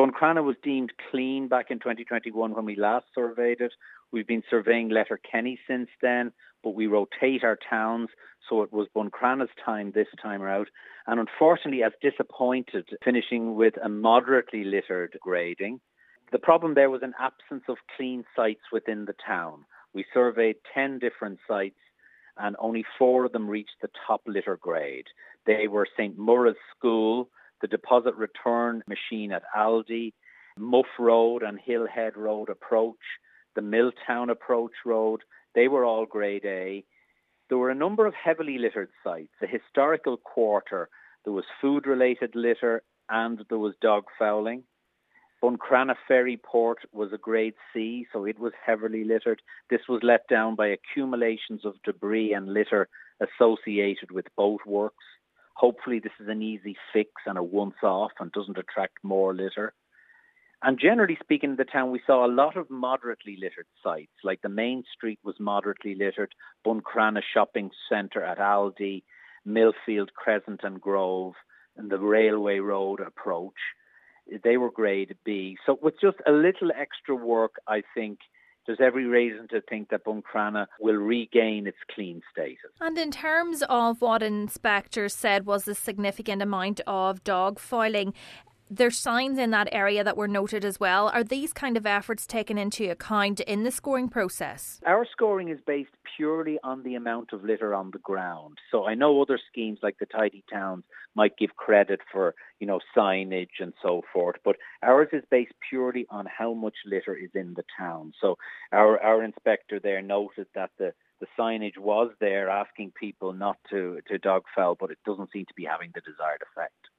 Buncrana was deemed clean back in 2021 when we last surveyed it. We've been surveying Letterkenny since then, but we rotate our towns, so it was Buncrana's time this time out. And unfortunately, as disappointed, finishing with a moderately littered grading. The problem there was an absence of clean sites within the town. We surveyed 10 different sites, and only 4 of them reached the top litter grade. They were St. Murra's School, the deposit return machine at Aldi, Muff Road and Hillhead Road approach, the Milltown approach road. They were all grade A. There were a number of heavily littered sites. The historical quarter, there was food-related litter and there was dog fouling. Buncrana Ferry Port was a grade C, so it was heavily littered. This was let down by accumulations of debris and litter associated with boat works. Hopefully this is an easy fix and a once-off and doesn't attract more litter. And generally speaking, in the town, we saw a lot of moderately littered sites, like the main street was moderately littered, Buncrana Shopping Centre at Aldi, Millfield Crescent and Grove, and the Railway Road approach. They were grade B. So with just a little extra work, I think there's every reason to think that Buncrana will regain its clean status. And in terms of what inspectors said was a significant amount of dog fouling, there's signs in that area that were noted as well. Are these kind of efforts taken into account in the scoring process? Our scoring is based purely on the amount of litter on the ground. So I know other schemes like the Tidy Towns might give credit for, signage and so forth, but ours is based purely on how much litter is in the town. So our inspector there noted that the signage was there asking people not to dog foul, but it doesn't seem to be having the desired effect.